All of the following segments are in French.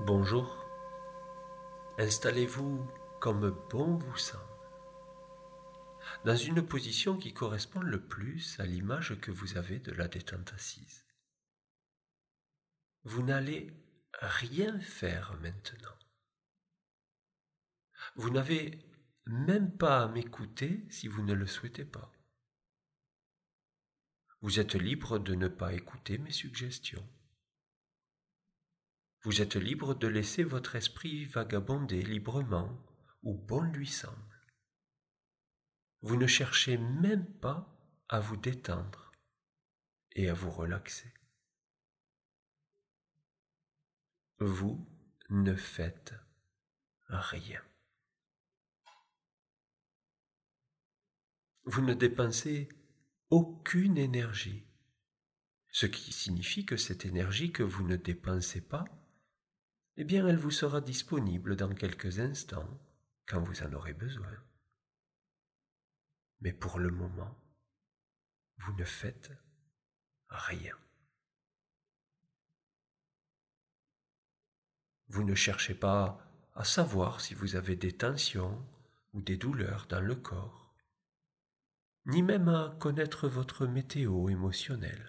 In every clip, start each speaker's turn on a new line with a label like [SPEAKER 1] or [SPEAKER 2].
[SPEAKER 1] Bonjour, installez-vous comme bon vous semble, dans une position qui correspond le plus à l'image que vous avez de la détente assise. Vous n'allez rien faire maintenant. Vous n'avez même pas à m'écouter si vous ne le souhaitez pas. Vous êtes libre de ne pas écouter mes suggestions. Vous êtes libre de laisser votre esprit vagabonder librement où bon lui semble. Vous ne cherchez même pas à vous détendre et à vous relaxer. Vous ne faites rien. Vous ne dépensez aucune énergie, ce qui signifie que cette énergie que vous ne dépensez pas, eh bien elle vous sera disponible dans quelques instants quand vous en aurez besoin. Mais pour le moment, vous ne faites rien. Vous ne cherchez pas à savoir si vous avez des tensions ou des douleurs dans le corps, ni même à connaître votre météo émotionnelle.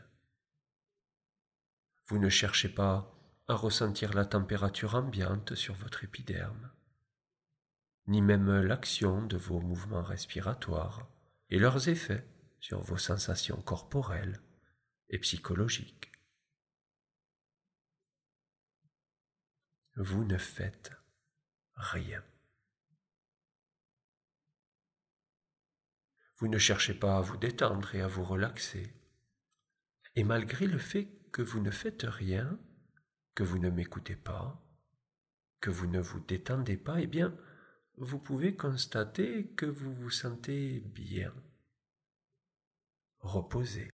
[SPEAKER 1] Vous ne cherchez pas à ressentir la température ambiante sur votre épiderme, ni même l'action de vos mouvements respiratoires et leurs effets sur vos sensations corporelles et psychologiques. Vous ne faites rien. Vous ne cherchez pas à vous détendre et à vous relaxer. Et malgré le fait que vous ne faites rien, que vous ne m'écoutez pas, que vous ne vous détendez pas, eh bien, vous pouvez constater que vous vous sentez bien, reposé.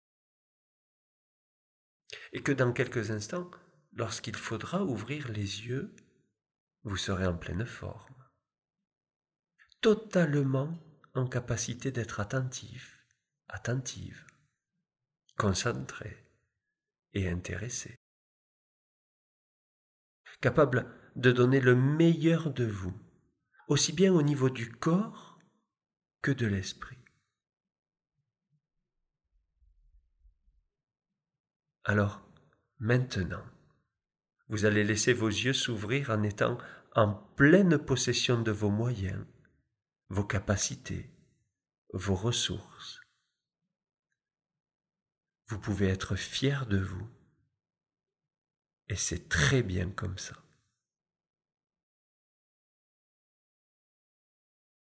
[SPEAKER 1] Et que dans quelques instants, lorsqu'il faudra ouvrir les yeux, vous serez en pleine forme, totalement en capacité d'être attentif, attentive, concentré et intéressé, capable de donner le meilleur de vous, aussi bien au niveau du corps que de l'esprit. Alors, maintenant, vous allez laisser vos yeux s'ouvrir en étant en pleine possession de vos moyens, vos capacités, vos ressources. Vous pouvez être fier de vous, et c'est très bien comme ça.